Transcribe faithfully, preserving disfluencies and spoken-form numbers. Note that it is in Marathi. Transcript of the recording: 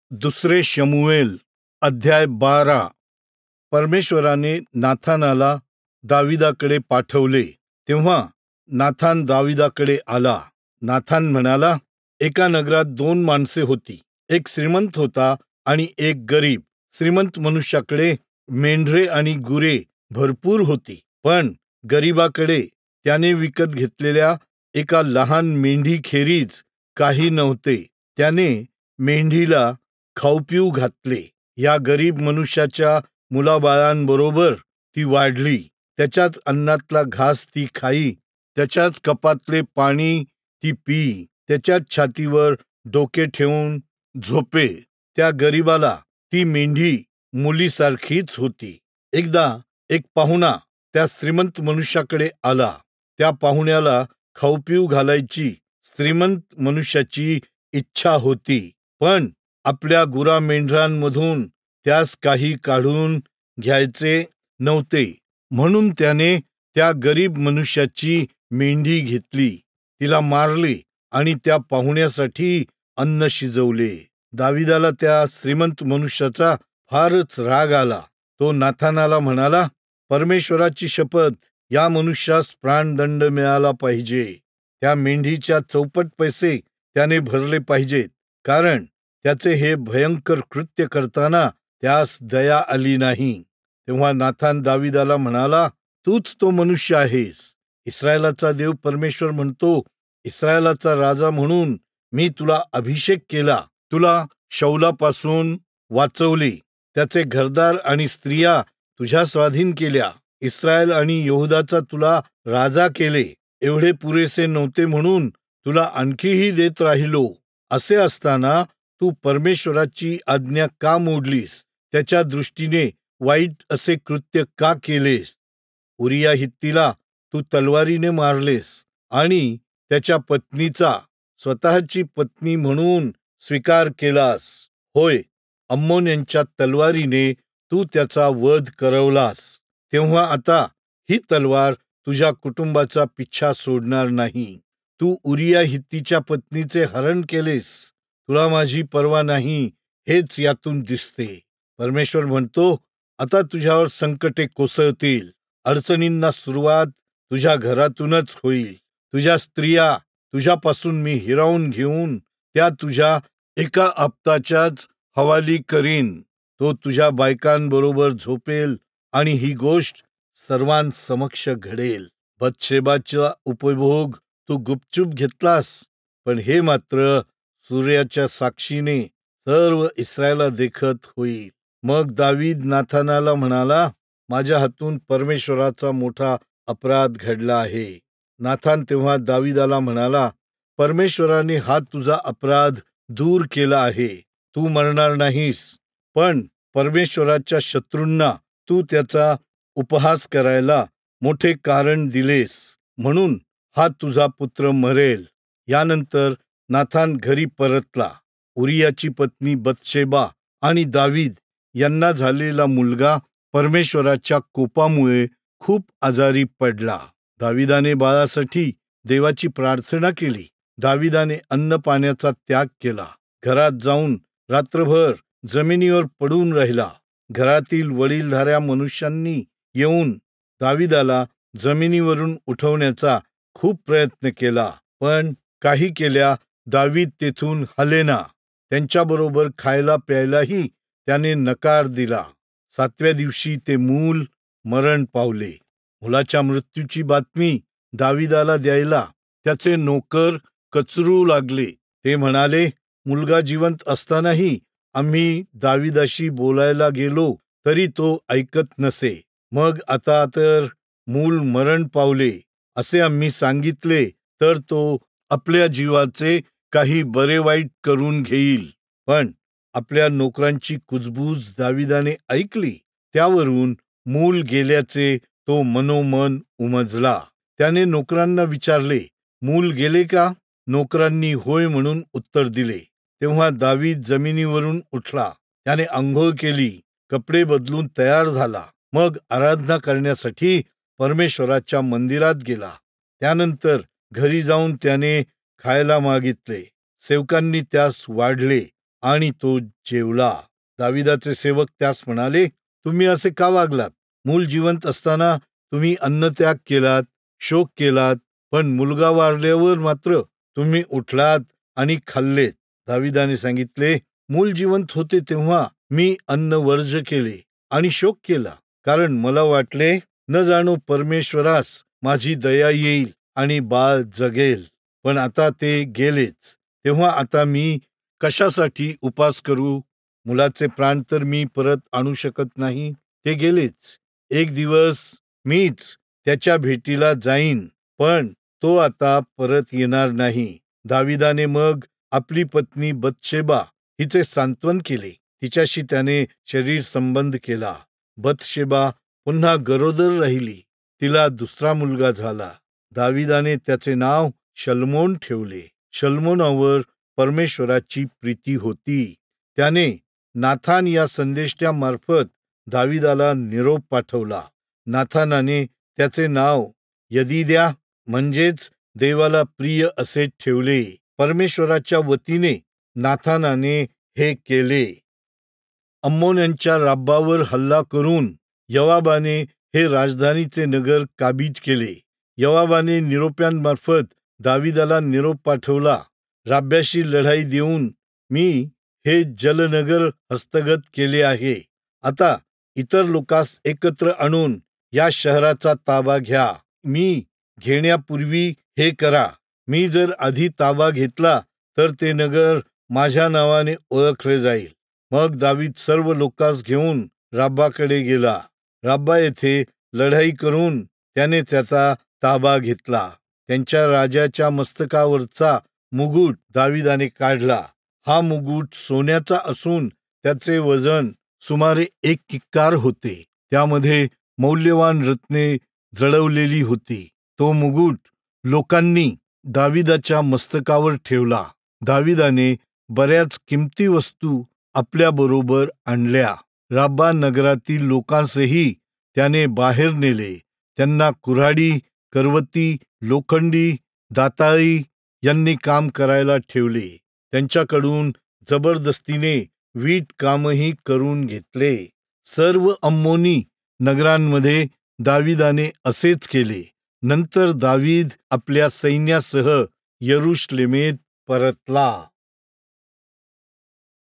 दुसरे शमूएल अध्याय बारा. परमेश्वराने नाथानाला दाविदाकडे पाठवले. तेव्हा नाथान दाविदाकडे आला. नाथान म्हणाला, एका नगरात दोन माणसे होती. एक श्रीमंत होता आणि एक गरीब. श्रीमंत मनुष्याकडे मेंढरे आणि गुरे भरपूर होती, पण गरीबाकडे त्याने विकत घेतलेल्या एका लहान मेंढीखेरीज काही नव्हते. त्याने मेंढीला खाऊपिऊ घातले. या गरीब मनुष्याच्या मुलाबाळांबरोबर ती वाढली. त्याच्याच अन्नातला घास ती खाई, त्याच्याच कपातले पाणी ती पी, त्याच्याच छातीवर डोके ठेवून झोपे. त्या गरीबाला ती मेंढी मुलीसारखीच होती. एकदा एक पाहुणा त्या श्रीमंत मनुष्याकडे आला. त्या पाहुण्याला खाऊपिऊ घालायची श्रीमंत मनुष्याची इच्छा होती, पण आपल्या गुरा मेंढरांमधून त्यास काही काढून घ्यायचे नव्हते. म्हणून त्याने त्या गरीब मनुष्याची मेंढी घेतली, तिला मारले आणि त्या पाहुण्यासाठी अन्न शिजवले. दाविदाला त्या श्रीमंत मनुष्याचा फारच राग आला. तो नाथानाला म्हणाला, परमेश्वराची शपथ, या मनुष्यास प्राणदंड मिळाला पाहिजे. त्या मेंढीच्या चौपट पैसे त्याने भरले पाहिजेत, कारण त्याचे हे भयंकर कृत्य करताना त्यास दया आली नाही. तेव्हा नाथान दाविदाला म्हणाला, तूच तो मनुष्य आहेस. इस्रायलाचा देव परमेश्वर म्हणतो, इस्रायलाचा राजा म्हणून मी तुला अभिषेक केला, तुला शौलापासून वाचवले, त्याचे घरदार आणि स्त्रिया तुझ्या स्वाधीन केल्या, इस्रायल आणि यहूदाचा तुला राजा केले. एवढे पुरेसे नव्हते म्हणून तुला आणखीही देत राहिलो. असे असताना तू परमेश्वराची आज्ञा का मोडलीस? त्याच्या दृष्टीने वाईट असे कृत्य का केलेस? उरिया हित्तीला तू तलवारीने मारलेस आणि त्याच्या पत्नीचा स्वतःची पत्नी म्हणून स्वीकार केलास. होय, अम्मोन यांच्या तलवारीने तू त्याचा वध करवलास. तेव्हा आता ही तलवार तुझ्या कुटुंबाचा पिच्छा सोडणार नाही. तू उरिया हित्तीच्या पत्नीचे हरण केलेस. तुला माझी पर्वा नाही, हेच यातून दिसते. परमेश्वर म्हणतो, आता तुझ्यावर संकटे कोसळतील. अडचणींना सुरुवात तुझ्या घरातूनच होईल. तुझ्या स्त्रिया तुझ्यापासून मी हिरावून घेऊन त्या तुझ्या एका आप्ताच्याच हवाली करीन. तो तुझ्या बायकांबरोबर झोपेल आणि ही गोष्ट सर्वांसमक्ष घडेल. बत्शेबाचा उपभोग तू गुपचूप घेतलास, पण हे मात्र सूर्याच्या साक्षीने सर्व इस्रायला देखत होईल. मग दावीद नाथानाला म्हणाला, माझ्या हातून परमेश्वराचा मोठा अपराध घडला आहे. नाथान तेव्हा दावीदाला म्हणाला, परमेश्वराने हा तुझा अपराध दूर केला आहे. तू मरणार नाहीस, पण परमेश्वराच्या शत्रूंना तू त्याचा उपहास करायला मोठे कारण दिलेस, म्हणून हा तुझा पुत्र मरेल. यानंतर नाथान घरी परतला. उरियाची पत्नी बत्शेबा आणि दावीद यांना झालेला मुलगा परमेश्वराच्या कोपामुळे खूप आजारी पडला. दाविदाने बाळासाठी देवाची प्रार्थना केली. दाविदाने अन्न पाण्याचा त्याग केला. घरात जाऊन रात्रभर जमिनीवर पडून राहिला. घरातील वडीलधाऱ्या मनुष्यांनी येऊन दाविदाला जमिनीवरून उठवण्याचा खूप प्रयत्न केला, पण काही केल्या दावीद तेथून हलेना. त्यांच्याबरोबर खायला प्यायलाही त्याने नकार दिला. सातव्या दिवशी ते मूल मरण पावले. मुलाच्या मृत्यूची बातमी दाविदाला द्यायला त्याचे नोकर कचरू लागले. ते म्हणाले, मुलगा जिवंत असतानाही आम्ही दाविदाशी बोलायला गेलो तरी तो ऐकत नसे. मग आता तर मूल मरण पावले असे आम्ही सांगितले तर तो आपल्या जीवाचे काही बरे वाईट करून घेईल. पण आपल्या नोकरांची कुजबूज दाविदाने ऐकली. त्यावरून मूल गेल्याचे तो मनोमन उमजला. त्याने नोकरांना विचारले, मूल गेले का? नोकरांनी होय म्हणून उत्तर दिले. तेव्हा दावीद जमिनीवरून उठला. त्याने अंघोळ केली, कपडे बदलून तयार झाला. मग आराधना करण्यासाठी परमेश्वराच्या मंदिरात गेला. त्यानंतर घरी जाऊन त्याने खायला मागितले. सेवकांनी त्यास वाढले आणि तो जेवला. दाविदाचे सेवक त्यास म्हणाले, तुम्ही असे का वागलात? मूल जिवंत असताना तुम्ही अन्नत्याग केलात, शोक केलात, पण मुलगा वारल्यावर मात्र तुम्ही उठलात आणि खाल्लेत. दाविदाने सांगितले, मूल जिवंत होते तेव्हा मी अन्न वर्ज केले आणि शोक केला, कारण मला वाटले न जाणो परमेश्वरास माझी दया येईल आणि बाळ जगेल. पण आता ते गेलेच, तेव्हा आता मी कशासाठी उपास करू? मुलाचे प्राण तर मी परत आणू शकत नाही, ते गेलेच. एक दिवस मीच त्याच्या भेटीला जाईन, पण तो आता परत येणार नाही. दाविदाने मग आपली पत्नी बत्शेबा हिचे सांत्वन केले. तिच्याशी त्याने शरीर संबंध केला. बत्शेबा पुन्हा गरोदर राहिली. तिला दुसरा मुलगा झाला. दाविदाने त्याचे नाव शल्मोन ठेवले. शल्मोनावर परमेश्वराची प्रीती होती. त्याने नाथान या संदेष्ट्यामार्फत दाविदाला निरोप पाठवला. नाथानाने त्याचे नाव यदिद्या म्हणजेच देवाला प्रिय असे ठेवले. परमेश्वराच्या वतीने नाथानाने हे केले. अम्मोन्यांच्या राब्बावर हल्ला करून योवाबाने हे राजधानीचे नगर काबीज केले. योवाबाने निरोप्यांमार्फत दाविदाला निरोप पाठवला. राब्याशी लढाई देऊन मी हे जलनगर हस्तगत केले आहे. आता इतर लोकांस एकत्र आणून या शहराचा ताबा घ्या. मी घेण्यापूर्वी हे करा. मी जर आधी ताबा घेतला तर ते नगर माझ्या नावाने ओळखले जाईल. मग दावीद सर्व लोकांस घेऊन राब्बाकडे गेला. राब्बा येथे लढाई करून त्याने त्याचा ताबा घेतला. त्यांच्या राजाच्या मस्तकावरचा मुकुट दाविदाने काढला. हा मुकुट सोन्याचा असून त्याचे वजन सुमारे एक किक्कार होते. त्यामध्ये मौल्यवान रत्ने जडवलेली होती. तो मुकुट लोकांनी दाविदाच्या मस्तकावर ठेवला. दाविदाने बऱ्याच किमती वस्तू आपल्याबरोबर आणल्या. राब्बा नगरातील लोकांसही त्याने बाहेर नेले. त्यांना कुऱ्हाडी, करवती, लोखंडी, दाताळी यांनी काम करायला ठेवले. त्यांच्याकडून जबरदस्तीने वीट कामही करून घेतले. सर्व अम्मोनी नगरांमध्ये दाविदाने असेच केले. नंतर दावीद आपल्या सैन्यासह यरुशलेमेत परतला.